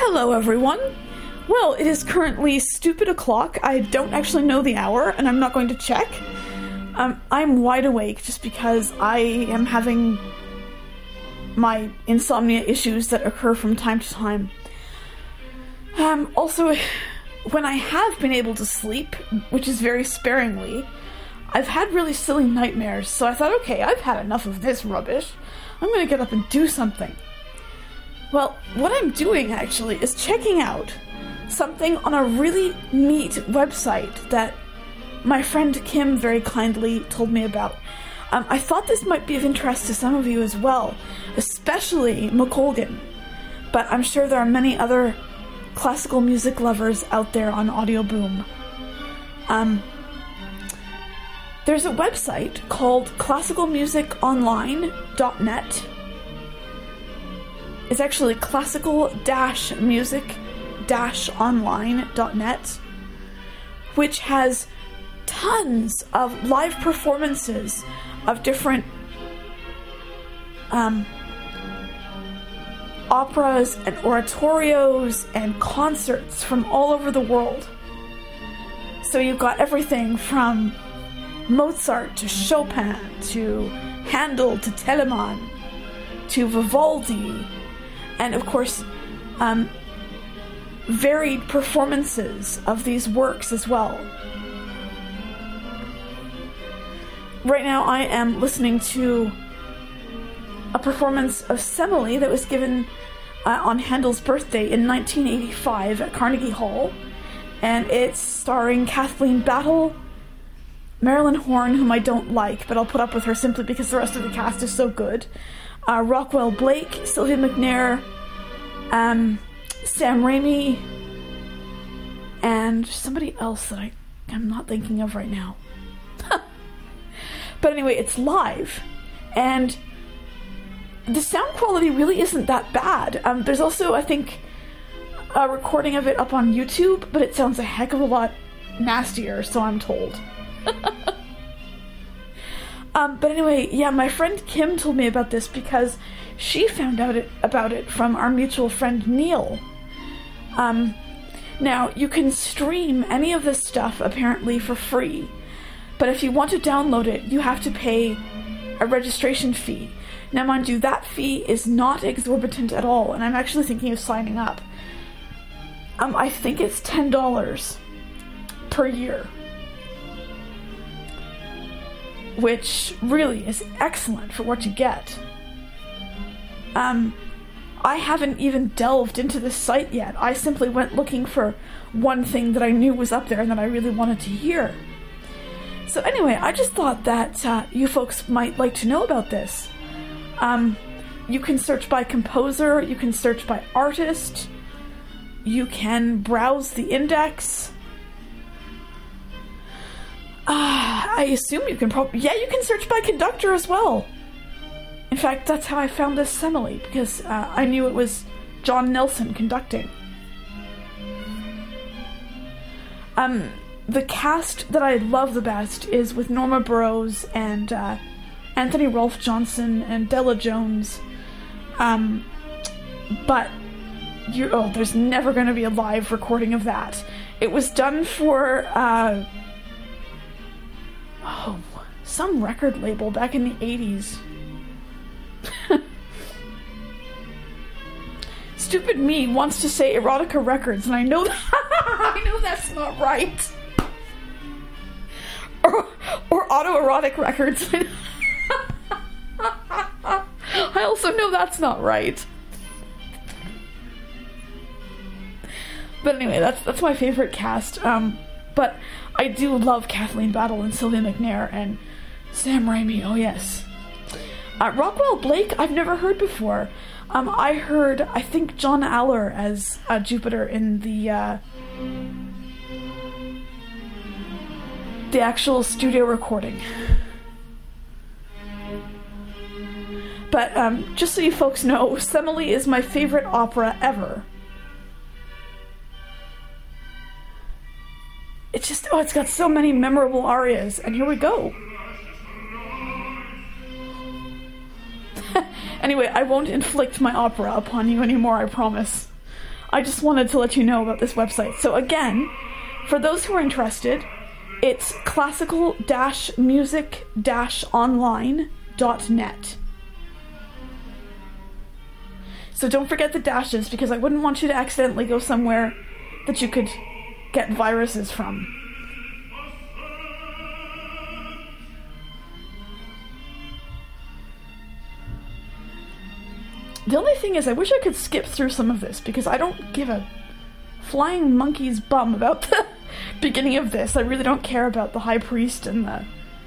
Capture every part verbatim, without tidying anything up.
Hello, everyone. Well, it is currently stupid o'clock. I don't actually know the hour, and I'm not going to check. Um, I'm wide awake just because I am having my insomnia issues that occur from time to time. Um, also, when I have been able to sleep, which is very sparingly, I've had really silly nightmares, so I thought, okay, I've had enough of this rubbish. I'm going to get up and do something. Well, what I'm doing, actually, is checking out something on a really neat website that my friend Kim very kindly told me about. Um, I thought this might be of interest to some of you as well, especially McColgan, but I'm sure there are many other classical music lovers out there on Audio Boom. Um, there's a website called classical music online dot net. It's actually classical music online dot net, which has tons of live performances of different um, operas and oratorios and concerts from all over the world. So you've got everything from Mozart to Chopin to Handel to Telemann to Vivaldi, and of course um, varied performances of these works as well. Right now I am listening to a performance of Semele that was given uh, on Handel's birthday in nineteen eighty-five at Carnegie Hall, and it's starring Kathleen Battle, Marilyn Horne, whom I don't like, but I'll put up with her simply because the rest of the cast is so good, uh, Rockwell Blake, Sylvia McNair, um, Sam Raimi, and somebody else that I, I'm not thinking of right now. But anyway, it's live, and the sound quality really isn't that bad. Um, there's also, I think, a recording of it up on YouTube, but it sounds a heck of a lot nastier, so I'm told. um, but anyway, yeah, my friend Kim told me about this because she found out it, about it from our mutual friend Neil. Um, now, you can stream any of this stuff, apparently, for free. But if you want to download it, you have to pay a registration fee. Now, mind you, that fee is not exorbitant at all, and I'm actually thinking of signing up. Um, I think it's ten dollars per year, which really is excellent for what you get. Um, I haven't even delved into this site yet. I simply went looking for one thing that I knew was up there and that I really wanted to hear. So anyway, I just thought that uh, you folks might like to know about this. Um, you can search by composer, you can search by artist, you can browse the index. Uh, I assume you can probably... Yeah, you can search by conductor as well. In fact, that's how I found this Semele, because uh, I knew it was John Nelson conducting. Um... The cast that I love the best is with Norma Burrows and uh, Anthony Rolfe Johnson and Della Jones. Um, but you oh, there's never going to be a live recording of that. It was done for uh, oh, some record label back in the eighties. Stupid me wants to say Erotica Records, and I know that I know that's not right. Or, or autoerotic records. I also know that's not right. But anyway, that's that's my favorite cast. Um, but I do love Kathleen Battle and Sylvia McNair and Sam Raimi. Oh yes. Uh, Rockwell Blake, I've never heard before. Um, I heard, I think, John Aller as uh, Jupiter in the. Uh, the actual studio recording. But um, just so you folks know, Semele is my favorite opera ever. It's just, oh, it's got so many memorable arias, and here we go. Anyway, I won't inflict my opera upon you anymore, I promise. I just wanted to let you know about this website. So again, for those who are interested, it's classical music online dot net. So don't forget the dashes, because I wouldn't want you to accidentally go somewhere that you could get viruses from. The only thing is, I wish I could skip through some of this, because I don't give a flying monkey's bum about the beginning of this. I really don't care about the high priest and the...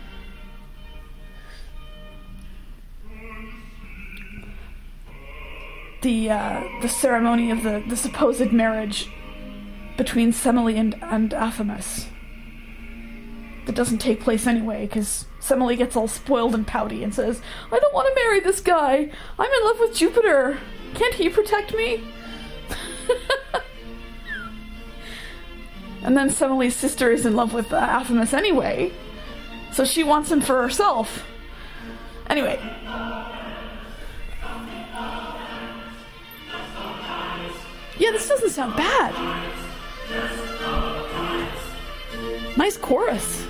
the, uh, the ceremony of the, the supposed marriage between Semele and, and Athamas. That doesn't take place anyway, because Semele gets all spoiled and pouty and says, I don't want to marry this guy. I'm in love with Jupiter. Can't he protect me? And then Semele's sister is in love with uh, Athamas anyway, so she wants him for herself. Anyway. Yeah, this doesn't sound bad. Nice chorus.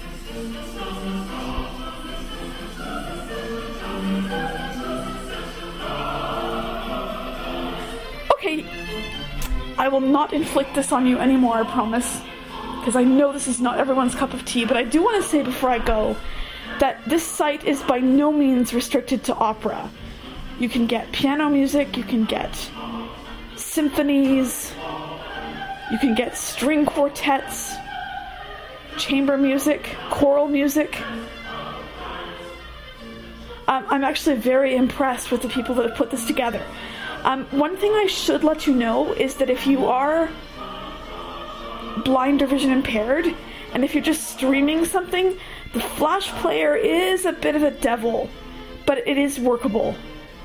Okay, I will not inflict this on you anymore, I promise, because I know this is not everyone's cup of tea, but I do want to say before I go that this site is by no means restricted to opera. You can get piano music, you can get symphonies, you can get string quartets, chamber music, choral music. Um, I'm actually very impressed with the people that have put this together. Um, one thing I should let you know is that if you are blind or vision impaired, and if you're just streaming something, the Flash player is a bit of a devil, but it is workable.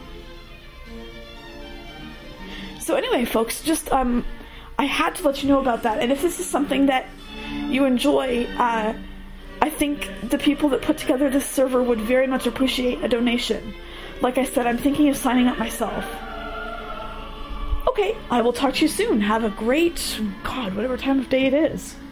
So anyway, folks, just um, I had to let you know about that. And if this is something that you enjoy, uh, I think the people that put together this server would very much appreciate a donation. Like I said, I'm thinking of signing up myself. Okay, I will talk to you soon. Have a great, God, whatever time of day it is.